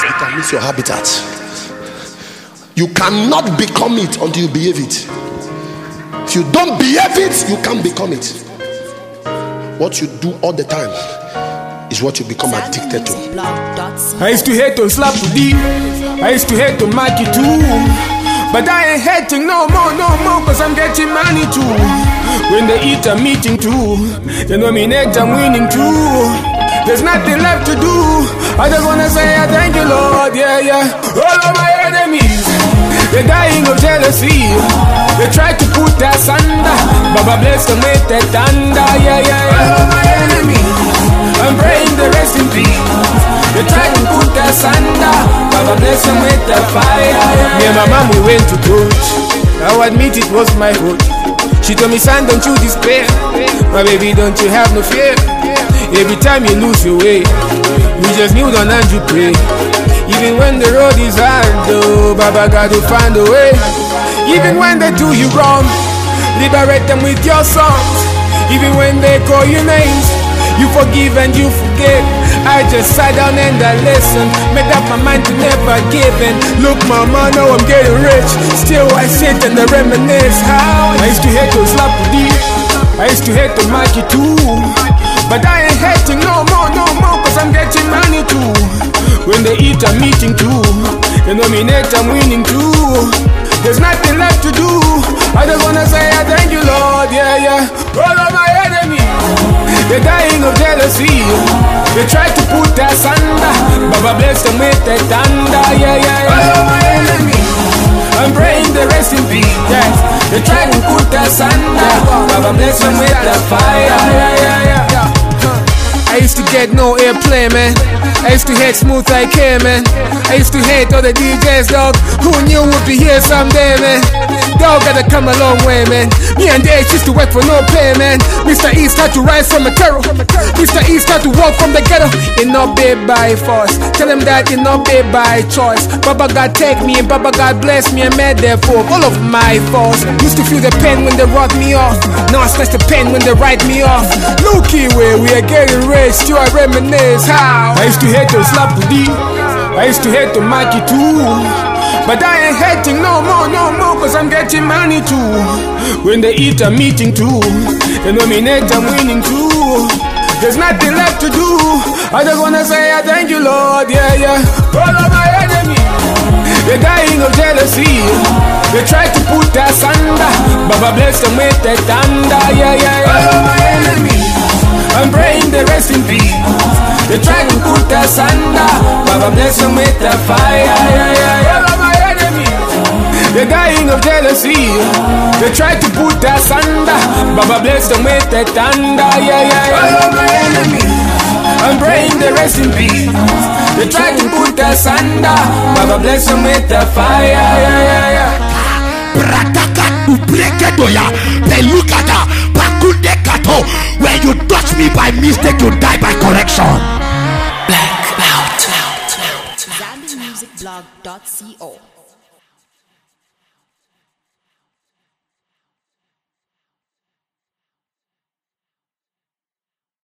determines your habitat. You cannot become it until you behave it. If you don't behave it, you can't become it. What you do all the time is what you become addicted to. I used to hate on Slap D. I used to hate on Mikey too. But I ain't hating no more, cause I'm getting money too. When they eat, I'm eating too. They nominate, I'm winning too. There's nothing left to do. I just wanna say I thank you, Lord, yeah. All of my enemies, they're dying of jealousy. They try to put us under. Baba bless them with the thunder, yeah. All of my enemies, I'm praying the rest in peace. They try to put us under. Baba bless them with the fire, yeah. Me and my mom, we went to coach. I'll admit it was my fault. She told me, son, don't you despair. My baby, don't you have no fear. Every time you lose your way, you just kneel down and you pray. Even when the road is hard, oh, Baba God will find a way. Even when they do you wrong, liberate them with your songs. Even when they call you names, you forgive and you forget. I just sat down and I listened, made up my mind to never give in. Look mama, now I'm getting rich. Still I sit and I reminisce how I used to hate to Slap D. I used to hate to Mikey too. But I ain't hating no more, cause I'm getting money too. When they eat, I'm eating too. They nominate, I'm winning too. There's nothing left to do. I just wanna say I thank you, Lord, yeah. All of my enemies, they're dying of jealousy. They try to put us under. Baba bless them with the thunder, yeah. All of my enemies, I'm praying the rest in peace, yes. They try to put us under. Baba bless them with the fire, yeah. I used to get no airplay, man. I used to hate Smooth IK, man. I used to hate all the DJs, dog. Who knew would be here someday, man? Dog gotta come a long way, man. Me and Dave used to work for no pay, man. Mr. East had to rise from a terror. Mr. East had to walk from the ghetto. It not be by force. Tell him that it not be by choice. Baba God take me and Baba God bless me and made their folk. All of my faults. Used to feel the pain when they rock me off. Now I stress the pain when they write me off. Looky where we are getting rich. Still I reminisce how I used to hate to Slap D. I used to hate to Mikey too. But I ain't hating no more, cause I'm getting money too. When they eat, I'm eating too. They nominate, I'm winning too. There's nothing left to do. I just wanna say I thank you, Lord, yeah. All of my enemies, they're dying of jealousy. They try to put us under. Baba bless them with the thunder, yeah. All of my enemies, I'm praying the rest in peace. They try to put us under. Baba bless them with the fire, yeah. All of my enemies, they're dying of jealousy. They try to put us under. Baba bless them with the thunder, yeah. All of my enemies, I'm praying the rest in peace. They try to put us under. Baba bless them with the fire, yeah. When you touch me by mistake, you die by correction. Black out. ZambianMusicBlog.co